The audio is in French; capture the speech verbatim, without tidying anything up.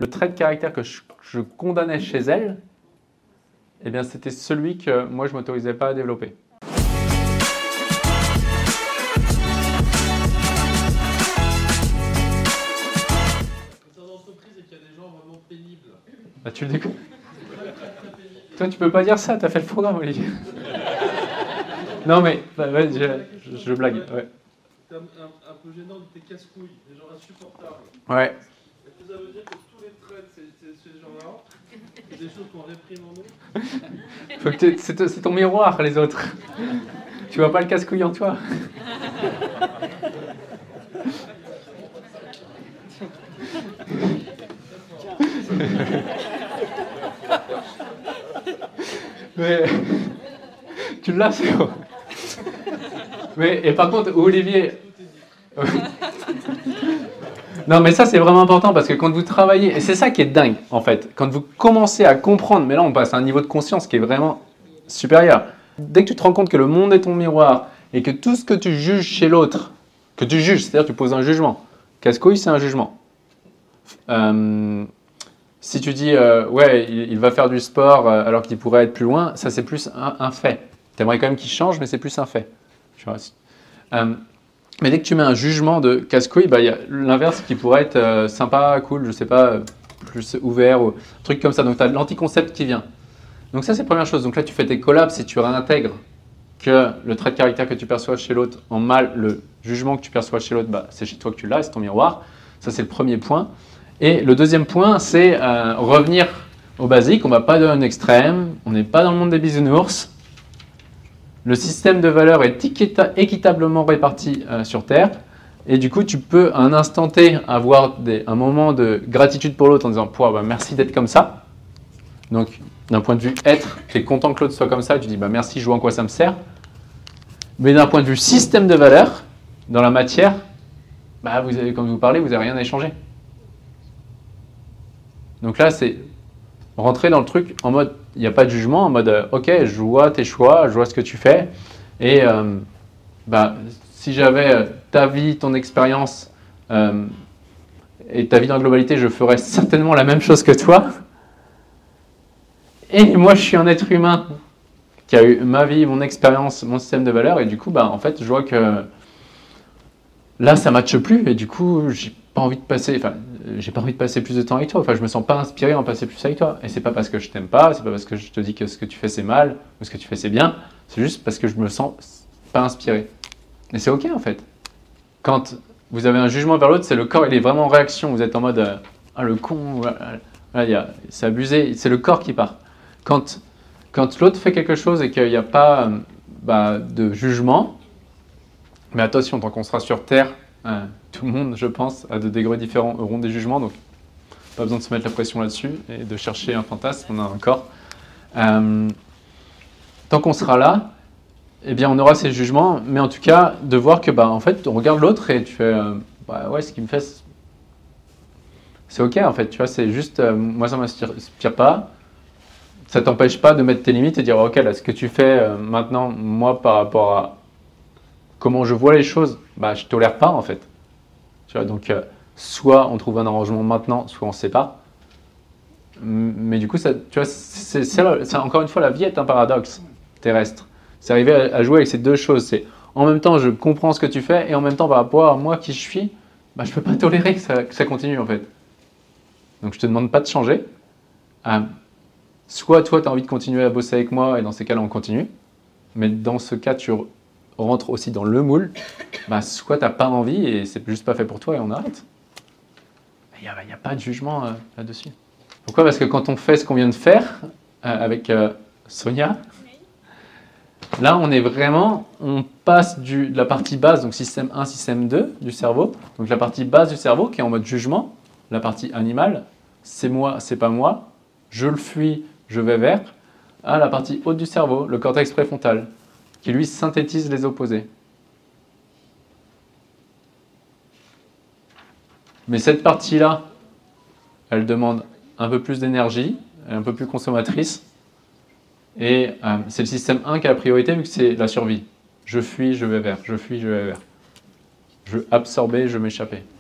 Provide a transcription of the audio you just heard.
le trait de caractère que je, je condamnais chez elle, eh bien, c'était celui que moi, je ne m'autorisais pas à développer. Bah, tu le découvres. Toi, tu peux pas dire ça, tu as fait le programme, Olivier. Non, mais bah, ouais, je, je, je blague. Ouais. C'est un, un, un peu gênant de tes casse-couilles, des gens insupportables. Ouais. Est-ce que ça veut dire que tous les traits de ces, ces gens-là, c'est des choses qu'on réprime en nous? C'est ton miroir, les autres. Tu vois pas le casse-couille en toi. Mais tu l'as, c'est bon. Mais et par contre, Olivier. Non, mais ça c'est vraiment important parce que quand vous travaillez, et c'est ça qui est dingue en fait, quand vous commencez à comprendre, mais là on passe à un niveau de conscience qui est vraiment supérieur. Dès que tu te rends compte que le monde est ton miroir et que tout ce que tu juges chez l'autre, que tu juges, c'est-à-dire tu poses un jugement. Casse-couille, c'est un jugement. Euh, si tu dis euh, ouais, il, il va faire du sport euh, alors qu'il pourrait être plus loin, ça c'est plus un, un fait. Tu aimerais quand même qu'il change, mais c'est plus un fait. Tu vois. Euh, mais dès que tu mets un jugement de casse-couille, bah, il y a l'inverse qui pourrait être euh, sympa, cool, je sais pas, plus ouvert, ou un truc comme ça. Donc tu as l'anticoncept qui vient. Donc ça c'est la première chose. Donc là tu fais tes collabs si tu réintègres que le trait de caractère que tu perçois chez l'autre en mal, le jugement que tu perçois chez l'autre, bah, c'est chez toi que tu l'as, c'est ton miroir. Ça c'est le premier point. Et le deuxième point, c'est euh, revenir au basique. On ne va pas dans un extrême, on n'est pas dans le monde des bisounours. Le système de valeurs est équitablement réparti euh, sur Terre. Et du coup, tu peux à un instant T avoir des, un moment de gratitude pour l'autre en disant bah, « merci d'être comme ça ». Donc, d'un point de vue être, tu es content que l'autre soit comme ça, tu dis bah, « merci, je vois en quoi ça me sert ». Mais d'un point de vue système de valeurs, dans la matière, bah, vous avez, comme vous parlez, vous n'avez rien à échanger. Donc là, c'est rentrer dans le truc en mode, il n'y a pas de jugement, en mode, euh, ok, je vois tes choix, je vois ce que tu fais, et euh, bah, si j'avais euh, ta vie, ton expérience, euh, et ta vie dans la globalité, je ferais certainement la même chose que toi. Et moi, je suis un être humain qui a eu ma vie, mon expérience, mon système de valeurs, et du coup, bah, en fait, je vois que là, ça ne matche plus, et du coup, j'ai pas envie de passer, enfin, j'ai pas envie de passer plus de temps avec toi, enfin, je me sens pas inspiré à en passer plus avec toi. Et c'est pas parce que je t'aime pas, c'est pas parce que je te dis que ce que tu fais c'est mal, ou ce que tu fais c'est bien, c'est juste parce que je me sens pas inspiré. Et c'est ok en fait. Quand vous avez un jugement vers l'autre, c'est le corps, il est vraiment en réaction, vous êtes en mode, euh, ah le con, voilà, c'est abusé, c'est le corps qui part. Quand, quand l'autre fait quelque chose et qu'il n'y a pas bah, de jugement, mais attention, tant qu'on sera sur Terre, euh, tout le monde, je pense, à de degrés différents auront des jugements, donc pas besoin de se mettre la pression là-dessus et de chercher un fantasme, on a un corps. Euh, tant qu'on sera là, eh bien, on aura ces jugements, mais en tout cas, de voir que, bah, en fait, on regarde l'autre et tu fais, euh, bah, ouais, ce qu'il me fait, c'est ok, en fait, tu vois, c'est juste, euh, moi, ça ne m'inspire pas. Ça ne t'empêche pas de mettre tes limites et dire, ok, là, ce que tu fais euh, maintenant, moi, par rapport à comment je vois les choses, bah, je ne tolère pas, en fait. Tu vois, donc, euh, soit on trouve un arrangement maintenant, soit on se sépare. Mais du coup, ça, tu vois, c'est, c'est, c'est, encore une fois, la vie est un paradoxe terrestre. C'est arriver à, à jouer avec ces deux choses. C'est en même temps, je comprends ce que tu fais, et en même temps, par rapport à moi qui je suis, bah, je ne peux pas tolérer que ça, que ça continue, en fait. Donc, je ne te demande pas de changer. Euh, soit toi, tu as envie de continuer à bosser avec moi, et dans ces cas-là, on continue. Mais dans ce cas, tu rentres aussi dans le moule. Bah, soit tu n'as pas envie, et c'est juste pas fait pour toi, et on arrête. Il n'y a, a pas de jugement euh, là-dessus. Pourquoi? Parce que quand on fait ce qu'on vient de faire euh, avec euh, Sonia, là on est vraiment, on passe du, de la partie basse, donc système un, système deux du cerveau, donc la partie basse du cerveau qui est en mode jugement, la partie animale, c'est moi, c'est pas moi, je le fuis, je vais vers, à la partie haute du cerveau, le cortex préfrontal, qui lui synthétise les opposés. Mais cette partie-là, elle demande un peu plus d'énergie, elle est un peu plus consommatrice. Et euh, c'est le système un qui a la priorité vu que c'est la survie. Je fuis, je vais vers, je fuis, je vais vers. Je veux absorber, je veux m'échapper.